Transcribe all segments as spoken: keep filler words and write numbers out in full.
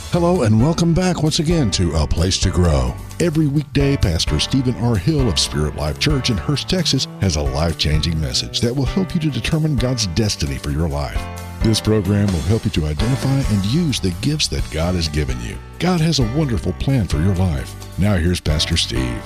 Hello and welcome back once again to A Place to Grow. Every weekday, Pastor Stephen R. Hill of Spirit Life Church in Hurst, Texas, has a life-changing message that will help you to determine God's destiny for your life. This program will help you to identify and use the gifts that God has given you. God has a wonderful plan for your life. Now here's Pastor Steve.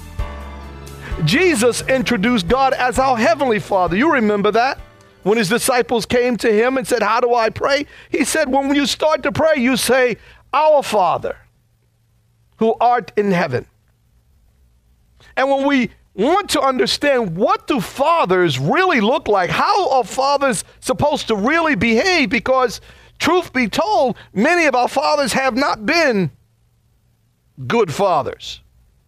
Jesus introduced God as our Heavenly Father. You remember that? When his disciples came to him and said, how do I pray? He said, when you start to pray, you say, Our Father, who art in heaven. And when we want to understand what do fathers really look like, how are fathers supposed to really behave? Because truth be told, many of our fathers have not been good fathers.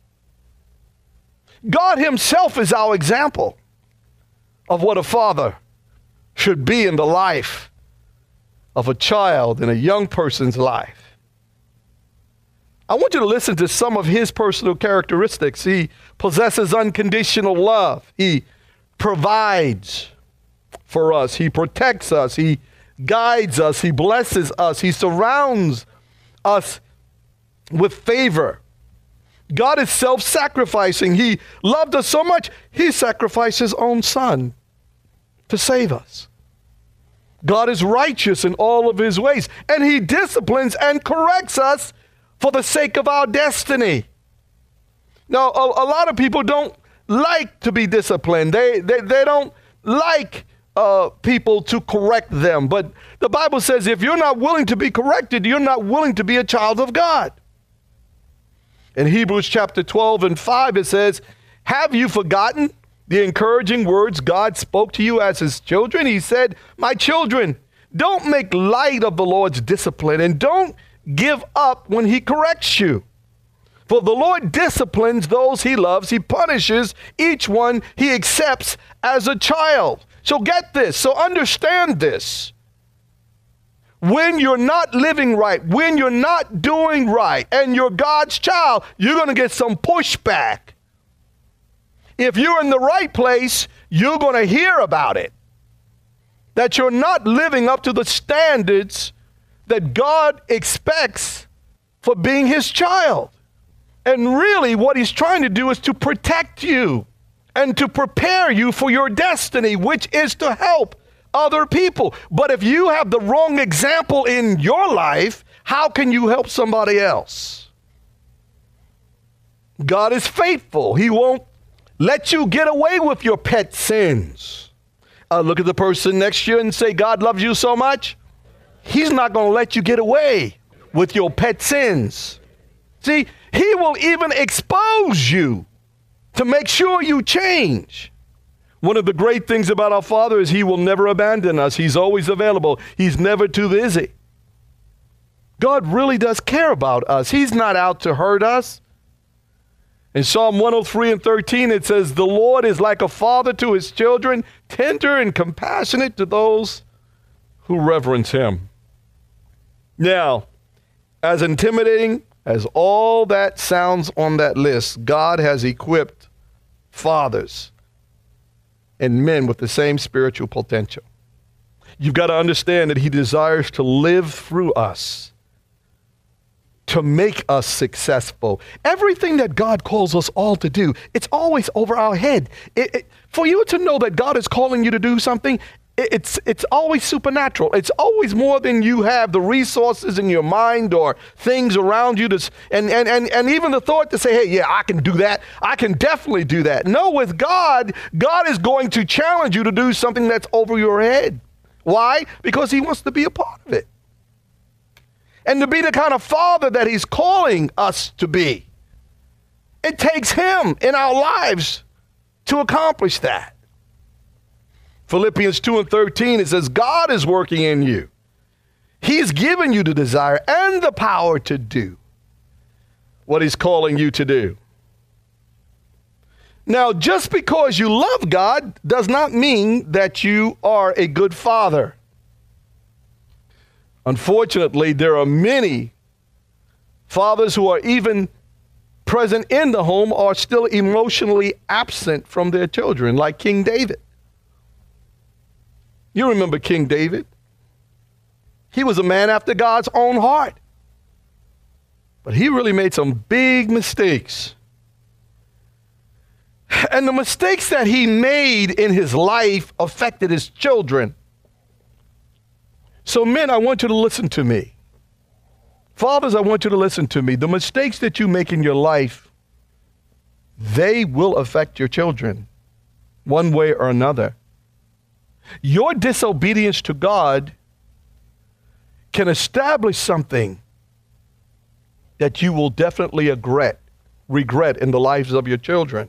God himself is our example of what a father should be in the life of a child, in a young person's life. I want you to listen to some of his personal characteristics. He possesses unconditional love. He provides for us. He protects us. He guides us. He blesses us. He surrounds us with favor. God is self-sacrificing. He loved us so much, he sacrificed his own son to save us. God is righteous in all of his ways, and he disciplines and corrects us for the sake of our destiny. Now, a, a lot of people don't like to be disciplined. They, they, they don't like uh, people to correct them. But the Bible says if you're not willing to be corrected, you're not willing to be a child of God. In Hebrews chapter twelve and five, it says, have you forgotten the encouraging words God spoke to you as his children? He said, my children, don't make light of the Lord's discipline and don't give up when he corrects you. For the Lord disciplines those he loves. He punishes each one he accepts as a child. So get this. So understand this. When you're not living right, when you're not doing right, and you're God's child, you're going to get some pushback. If you're in the right place, you're going to hear about it. That you're not living up to the standards that God expects for being his child. And really what he's trying to do is to protect you and to prepare you for your destiny, which is to help other people. But if you have the wrong example in your life, how can you help somebody else? God is faithful. He won't let you get away with your pet sins. Uh, look at the person next to you and say, God loves you so much. He's not going to let you get away with your pet sins. See, he will even expose you to make sure you change. One of the great things about our Father is he will never abandon us. He's always available. He's never too busy. God really does care about us. He's not out to hurt us. In Psalm one oh three and thirteen, it says, the Lord is like a father to his children, tender and compassionate to those who reverence him. Now, as intimidating as all that sounds on that list, God has equipped fathers and men with the same spiritual potential. You've got to understand that he desires to live through us, to make us successful. Everything that God calls us all to do, it's always over our head. It, it, for you to know that God is calling you to do something, it, it's, it's always supernatural. It's always more than you have the resources in your mind or things around you. To, and, and, and, and even the thought to say, hey, yeah, I can do that. I can definitely do that. No, with God, God is going to challenge you to do something that's over your head. Why? Because he wants to be a part of it. And to be the kind of father that he's calling us to be. It takes him in our lives to accomplish that. Philippians two and thirteen, it says, God is working in you. He's given you the desire and the power to do what he's calling you to do. Now, just because you love God does not mean that you are a good father. Unfortunately, there are many fathers who are even present in the home are still emotionally absent from their children, like King David. You remember King David? He was a man after God's own heart. But he really made some big mistakes. And the mistakes that he made in his life affected his children. So men, I want you to listen to me. Fathers, I want you to listen to me. The mistakes that you make in your life, they will affect your children one way or another. Your disobedience to God can establish something that you will definitely regret, regret in the lives of your children.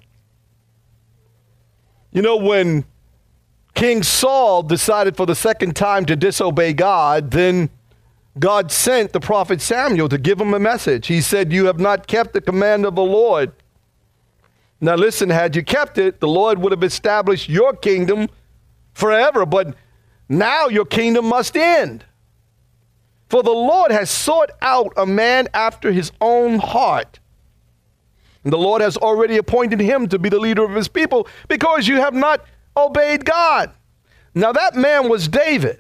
You know, when King Saul decided for the second time to disobey God, then God sent the prophet Samuel to give him a message. He said, "You have not kept the command of the Lord." Now listen, had you kept it, the Lord would have established your kingdom forever, but now your kingdom must end. For the Lord has sought out a man after his own heart. And the Lord has already appointed him to be the leader of his people because you have not obeyed God. Now that man was David.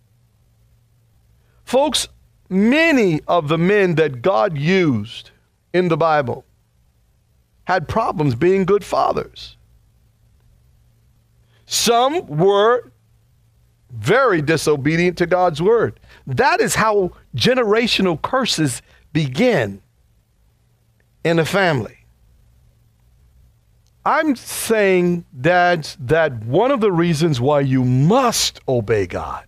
Folks, many of the men that God used in the Bible had problems being good fathers. Some were very disobedient to God's word. That is how generational curses begin in a family. I'm saying that, that one of the reasons why you must obey God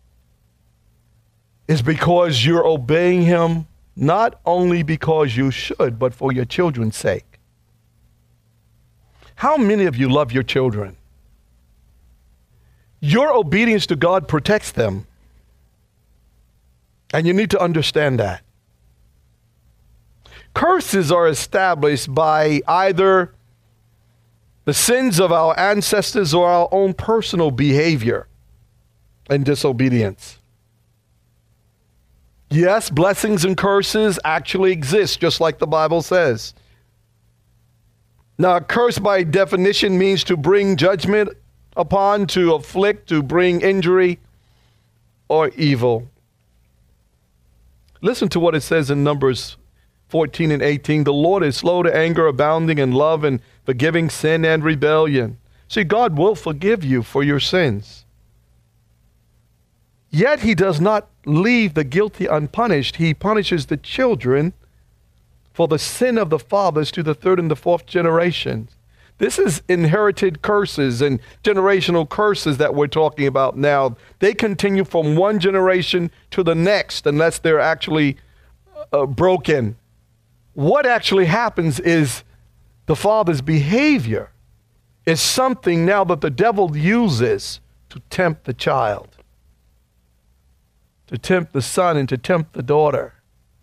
is because you're obeying him not only because you should, but for your children's sake. How many of you love your children? Your obedience to God protects them. And you need to understand that. Curses are established by either the sins of our ancestors or our own personal behavior and disobedience. Yes, blessings and curses actually exist, just like the Bible says. Now, a curse by definition means to bring judgment upon, to afflict, to bring injury or evil. Listen to what it says in Numbers fourteen and eighteen. The Lord is slow to anger, abounding in love, and forgiving sin and rebellion. See, God will forgive you for your sins. Yet he does not leave the guilty unpunished. He punishes the children for the sin of the fathers to the third and the fourth generations. This is inherited curses and generational curses that we're talking about now. They continue from one generation to the next unless they're actually uh, broken. What actually happens is the father's behavior is something now that the devil uses to tempt the child, to tempt the son and to tempt the daughter.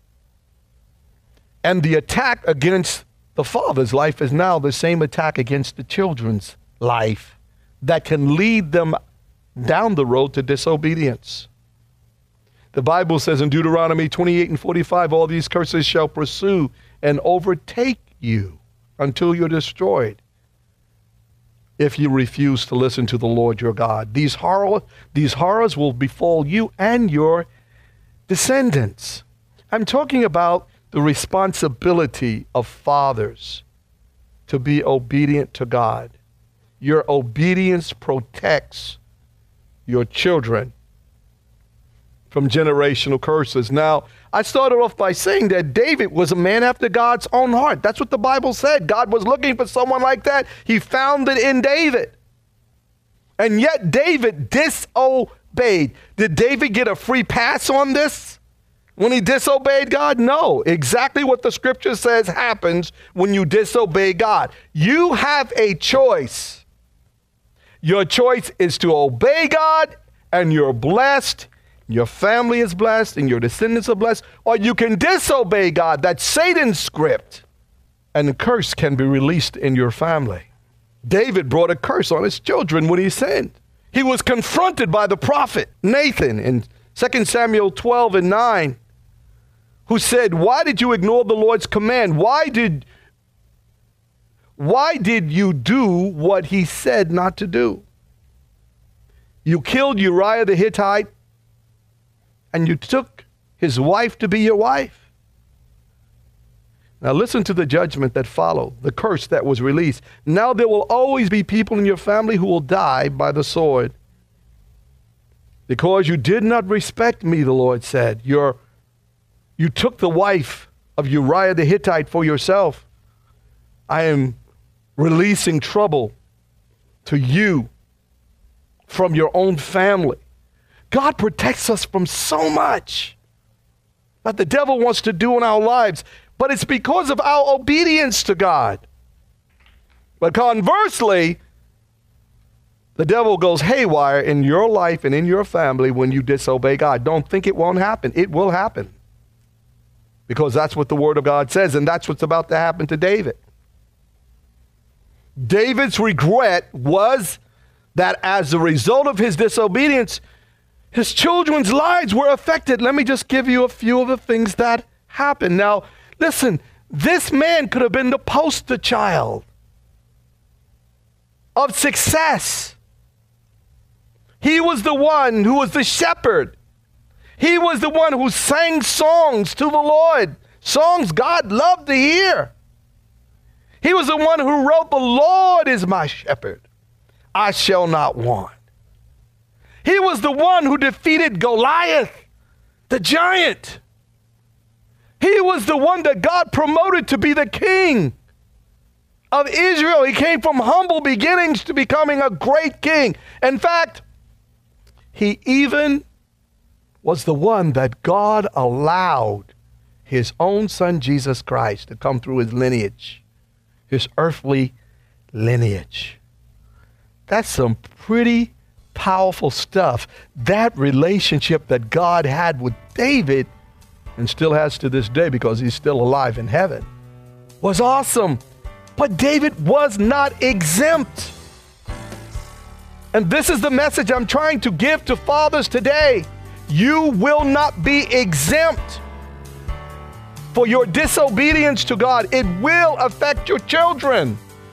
And the attack against the father's life is now the same attack against the children's life that can lead them down the road to disobedience. The Bible says in Deuteronomy twenty-eight and forty-five, all these curses shall pursue and overtake you until you're destroyed if you refuse to listen to the Lord your God. These horror, these horrors will befall you and your descendants. I'm talking about the responsibility of fathers to be obedient to God. Your obedience protects your children from generational curses. Now, I started off by saying that David was a man after God's own heart. That's what the Bible said. God was looking for someone like that. He found it in David. And yet David disobeyed. Did David get a free pass on this when he disobeyed God? No. Exactly what the scripture says happens when you disobey God. You have a choice. Your choice is to obey God, and you're blessed. Your family is blessed and your descendants are blessed. Or you can disobey God. That's Satan's script. And the curse can be released in your family. David brought a curse on his children when he sinned. He was confronted by the prophet Nathan in Second Samuel twelve and nine, who said, why did you ignore the Lord's command? Why did, why did you do what he said not to do? You killed Uriah the Hittite, and you took his wife to be your wife. Now listen to the judgment that followed, the curse that was released. Now there will always be people in your family who will die by the sword. Because you did not respect me, the Lord said. You're, you took the wife of Uriah the Hittite for yourself. I am releasing trouble to you from your own family. God protects us from so much that the devil wants to do in our lives, but it's because of our obedience to God. But conversely, the devil goes haywire in your life and in your family when you disobey God. Don't think it won't happen. It will happen. Because that's what the Word of God says, and that's what's about to happen to David. David's regret was that as a result of his disobedience, his children's lives were affected. Let me just give you a few of the things that happened. Now, listen, this man could have been the poster child of success. He was the one who was the shepherd. He was the one who sang songs to the Lord, songs God loved to hear. He was the one who wrote, "The Lord is my shepherd, I shall not want." He was the one who defeated Goliath, the giant. He was the one that God promoted to be the king of Israel. He came from humble beginnings to becoming a great king. In fact, he even was the one that God allowed his own son, Jesus Christ, to come through his lineage, his earthly lineage. That's some pretty powerful stuff. That relationship that God had with David, and still has to this day because he's still alive in heaven, was awesome. But David was not exempt. And this is the message I'm trying to give to fathers today. You will not be exempt for your disobedience to God. It will affect your children.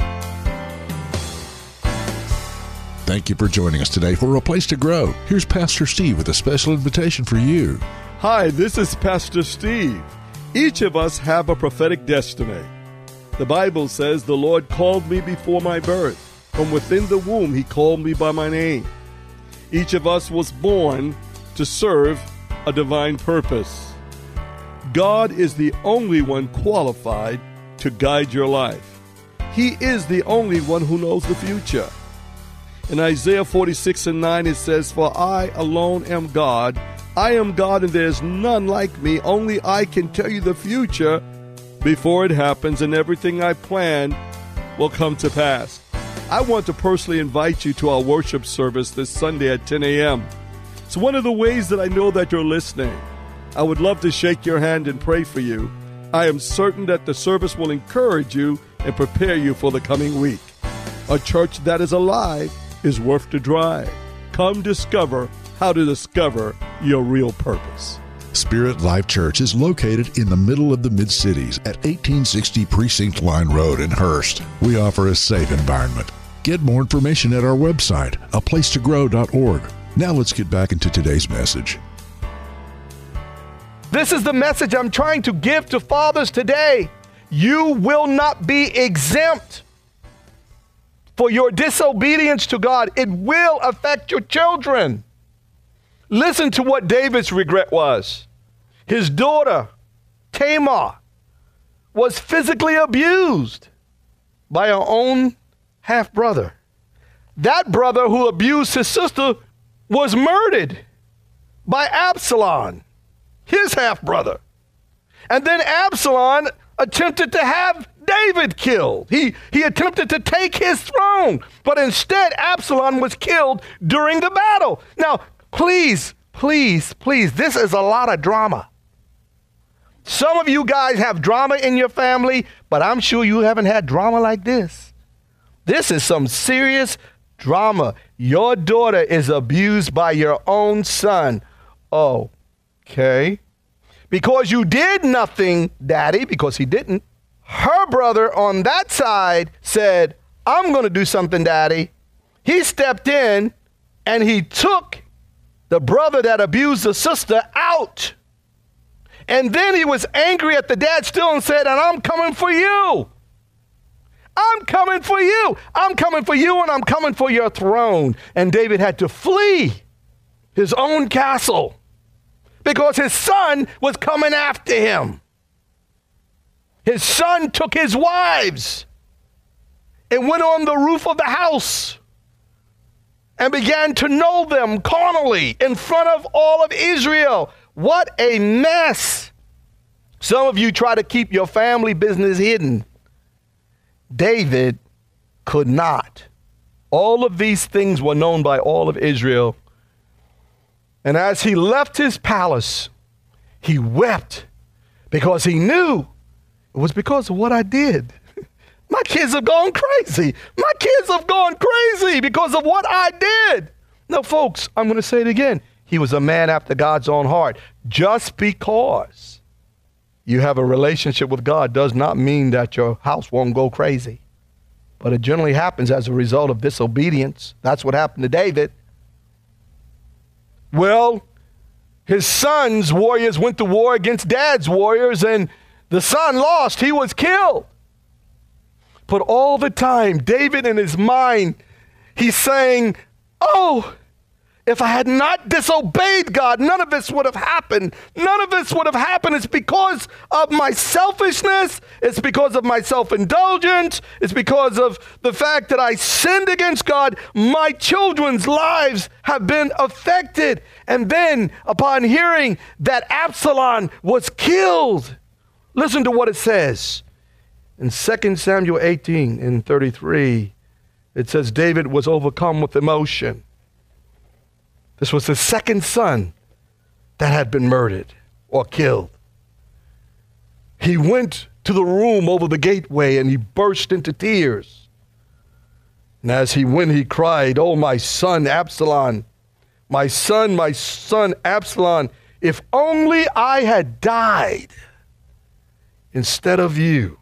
Thank you for joining us today for A Place to Grow. Here's Pastor Steve with a special invitation for you. Hi, this is Pastor Steve. Each of us have a prophetic destiny. The Bible says the Lord called me before my birth. From within the womb, he called me by my name. Each of us was born to serve a divine purpose. God is the only one qualified to guide your life. He is the only one who knows the future. In Isaiah forty-six and nine, it says, "For I alone am God. I am God, and there is none like me. Only I can tell you the future before it happens, and everything I plan will come to pass." I want to personally invite you to our worship service this Sunday at ten a.m. It's one of the ways that I know that you're listening. I would love to shake your hand and pray for you. I am certain that the service will encourage you and prepare you for the coming week. A church that is alive is worth the drive. Come discover how to discover your real purpose. Spirit Life Church is located in the middle of the Mid-Cities at eighteen sixty Precinct Line Road in Hurst. We offer a safe environment. Get more information at our website, a place to grow dot org. Now let's get back into today's message. This is the message I'm trying to give to fathers today. You will not be exempt for your disobedience to God. It will affect your children. Listen to what David's regret was. His daughter, Tamar, was physically abused by her own half-brother. That brother who abused his sister was murdered by Absalom, his half-brother. And then Absalom attempted to have David killed. He, he attempted to take his throne, but instead Absalom was killed during the battle. Now, please, please, please, this is a lot of drama. Some of you guys have drama in your family, but I'm sure you haven't had drama like this. This is some serious drama. Your daughter is abused by your own son. Oh, okay. Because you did nothing, Daddy, because he didn't. Her brother on that side said, "I'm going to do something, Daddy." He stepped in and he took the brother that abused the sister out. And then he was angry at the dad still and said, and I'm coming for you. I'm coming for you. I'm coming for you and I'm coming for your throne. And David had to flee his own castle because his son was coming after him. His son took his wives and went on the roof of the house and began to know them carnally in front of all of Israel. What a mess. Some of you try to keep your family business hidden. David could not. All of these things were known by all of Israel. And as he left his palace, he wept because he knew it was because of what I did. My kids have gone crazy. My kids have gone crazy because of what I did. Now, folks, I'm going to say it again. He was a man after God's own heart. Just because you have a relationship with God does not mean that your house won't go crazy. But it generally happens as a result of disobedience. That's what happened to David. Well, his son's warriors went to war against dad's warriors, and the son lost. He was killed. But all the time, David in his mind, he's saying, oh, if I had not disobeyed God, none of this would have happened. None of this would have happened. It's because of my selfishness. It's because of my self-indulgence. It's because of the fact that I sinned against God. My children's lives have been affected. And then upon hearing that Absalom was killed, listen to what it says. In Second Samuel eighteen and thirty-three, it says David was overcome with emotion. This was his second son that had been murdered or killed. He went to the room over the gateway and he burst into tears. And as he went, he cried, oh, my son Absalom, my son, my son Absalom, if only I had died instead of you.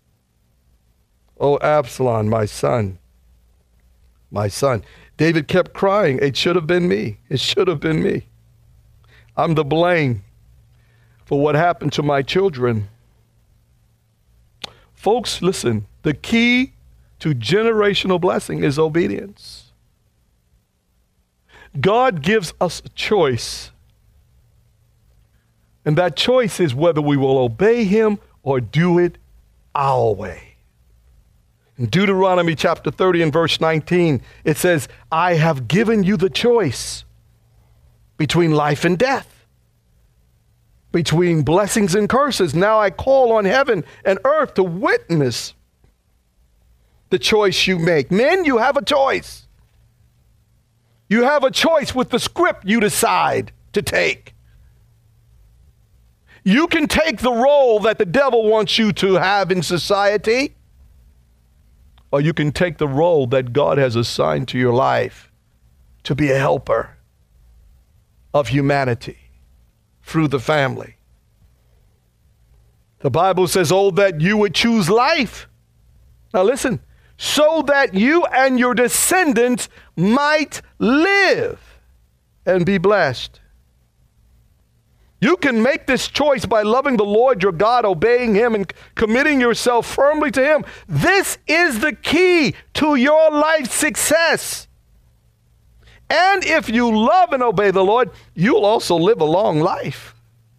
Oh, Absalom, my son, my son. David kept crying, it should have been me. It should have been me. I'm to blame for what happened to my children. Folks, listen, the key to generational blessing is obedience. God gives us a choice. And that choice is whether we will obey him or do it our way. In Deuteronomy chapter thirty and verse nineteen, it says, I have given you the choice between life and death, between blessings and curses. Now I call on heaven and earth to witness the choice you make. Men, you have a choice. You have a choice with the script you decide to take. You can take the role that the devil wants you to have in society, or you can take the role that God has assigned to your life to be a helper of humanity through the family. The Bible says, oh, that you would choose life. Now listen, so that you and your descendants might live and be blessed. You can make this choice by loving the Lord your God, obeying him, and committing yourself firmly to him. This is the key to your life's success. And if you love and obey the Lord, you'll also live a long life.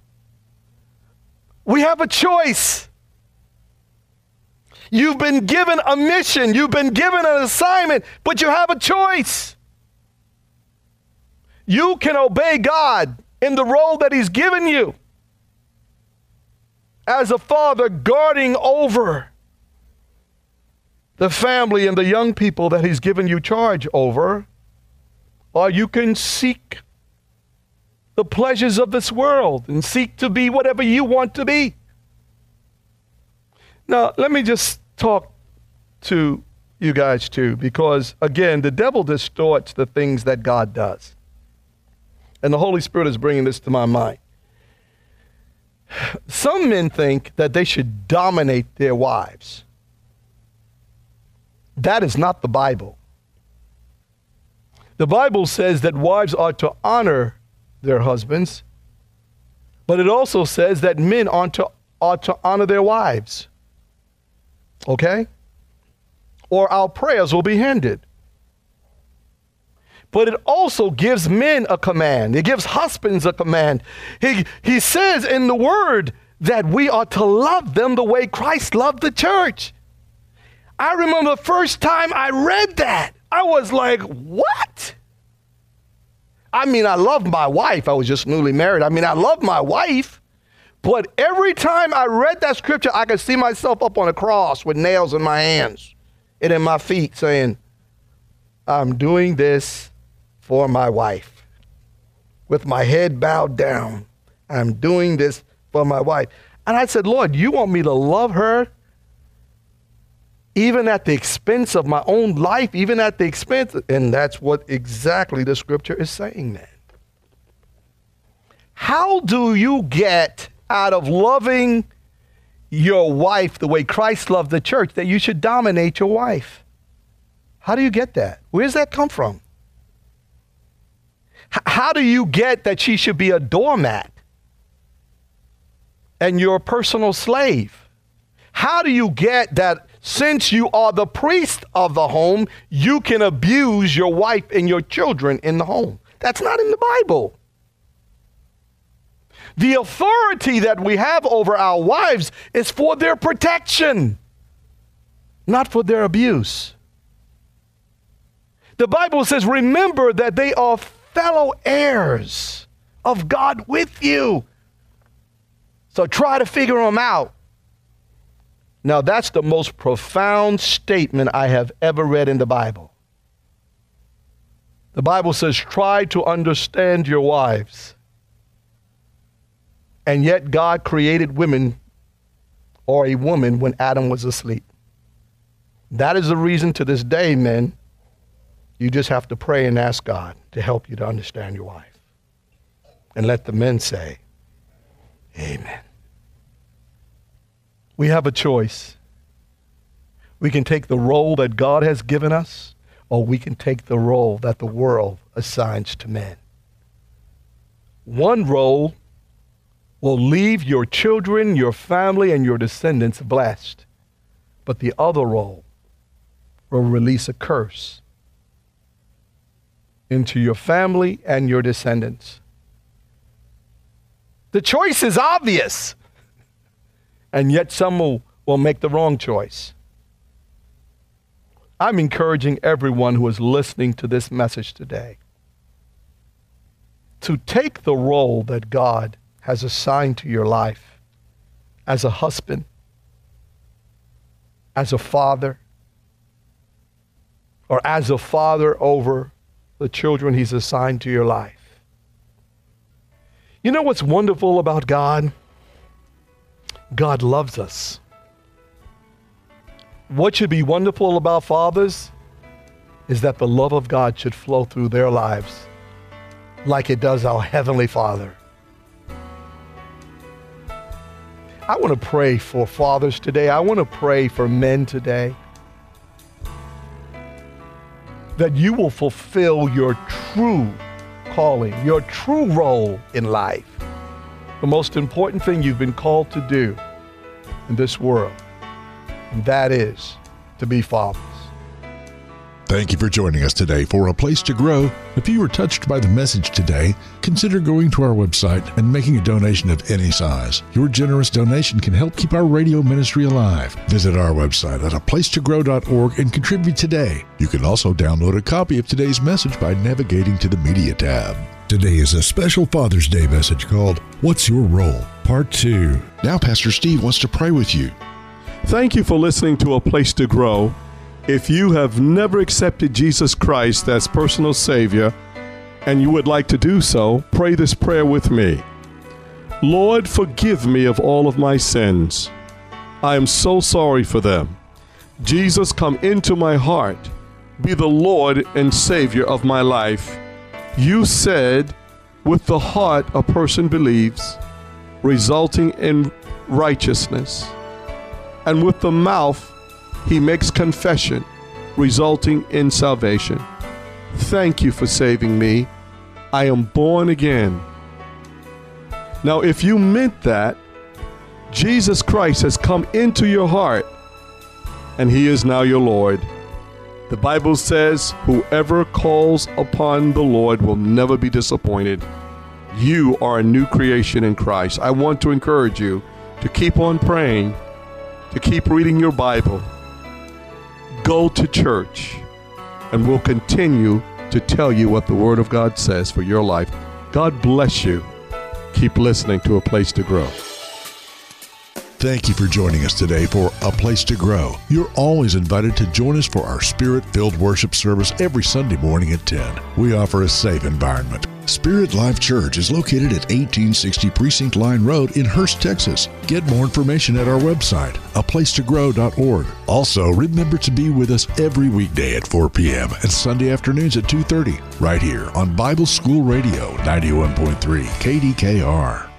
We have a choice. You've been given a mission. You've been given an assignment, but you have a choice. You can obey God in the role that he's given you as a father guarding over the family and the young people that he's given you charge over, or you can seek the pleasures of this world and seek to be whatever you want to be. Now, let me just talk to you guys too, because again, the devil distorts the things that God does. And the Holy Spirit is bringing this to my mind. Some men think that they should dominate their wives. That is not the Bible. The Bible says that wives are to honor their husbands, But it also says that men ought to, ought to honor their wives. Okay? Or our prayers will be hindered. But it also gives men a command. It gives husbands a command. He, he says in the word that we are to love them the way Christ loved the church. I remember the first time I read that, I was like, what? I mean, I love my wife. I was just newly married. I mean, I love my wife. But every time I read that scripture, I could see myself up on a cross with nails in my hands and in my feet saying, I'm doing this for my wife. With my head bowed down, I'm doing this for my wife. And I said, Lord, you want me to love her even at the expense of my own life, even at the expense? And that's what exactly the scripture is saying, man. How do you get out of loving your wife the way Christ loved the church that you should dominate your wife? How do you get that? Where does that come from? H- how do you get that she should be a doormat and you're a personal slave? How do you get that since you are the priest of the home, you can abuse your wife and your children in the home? That's not in the Bible. The authority that we have over our wives is for their protection, not for their abuse. The Bible says, remember that they are fellow heirs of God with you. So try to figure them out. Now, that's the most profound statement I have ever read in the Bible. The Bible says, try to understand your wives. And yet God created women or a woman when Adam was asleep. That is the reason to this day, men, you just have to pray and ask God to help you to understand your wife. And let the men say, amen. We have a choice. We can take the role that God has given us, or we can take the role that the world assigns to men. One role will leave your children, your family, and your descendants blessed, but the other role will release a curse into your family and your descendants. The choice is obvious. And yet some will, will make the wrong choice. I'm encouraging everyone who is listening to this message today to take the role that God has assigned to your life as a husband, as a father, or as a father over the children he's assigned to your life. You know what's wonderful about God? God loves us. What should be wonderful about fathers is that the love of God should flow through their lives like it does our Heavenly Father. I want to pray for fathers today. I want to pray for men today that you will fulfill your true calling, your true role in life. The most important thing you've been called to do in this world, and that is to be fathers. Thank you for joining us today for A Place to Grow. If you were touched by the message today, consider going to our website and making a donation of any size. Your generous donation can help keep our radio ministry alive. Visit our website at a place to grow dot org and contribute today. You can also download a copy of today's message by navigating to the Media tab. Today is a special Father's Day message called What's Your Role? Part two. Now Pastor Steve wants to pray with you. Thank you for listening to A Place to Grow. If you have never accepted Jesus Christ as personal Savior and you would like to do so, pray this prayer with me. Lord, forgive me of all of my sins. I am so sorry for them. Jesus, come into my heart. Be the Lord and Savior of my life. You said, with the heart a person believes, resulting in righteousness, and with the mouth he makes confession, resulting in salvation. Thank you for saving me. I am born again. Now, if you meant that, Jesus Christ has come into your heart, and he is now your Lord. The Bible says, whoever calls upon the Lord will never be disappointed. You are a new creation in Christ. I want to encourage you to keep on praying, to keep reading your Bible, go to church, and we'll continue to tell you what the Word of God says for your life. God bless you. Keep listening to A Place to Grow. Thank you for joining us today for A Place to Grow. You're always invited to join us for our Spirit-filled worship service every Sunday morning at ten. We offer a safe environment. Spirit Life Church is located at eighteen sixty Precinct Line Road in Hurst, Texas. Get more information at our website, a place to grow dot org. Also, remember to be with us every weekday at four p.m. and Sunday afternoons at two thirty, right here on Bible School Radio ninety-one point three K D K R.